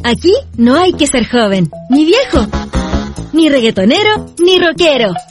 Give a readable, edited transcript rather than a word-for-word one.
Aquí no hay que ser joven, ni viejo, ni reggaetonero, ni rockero.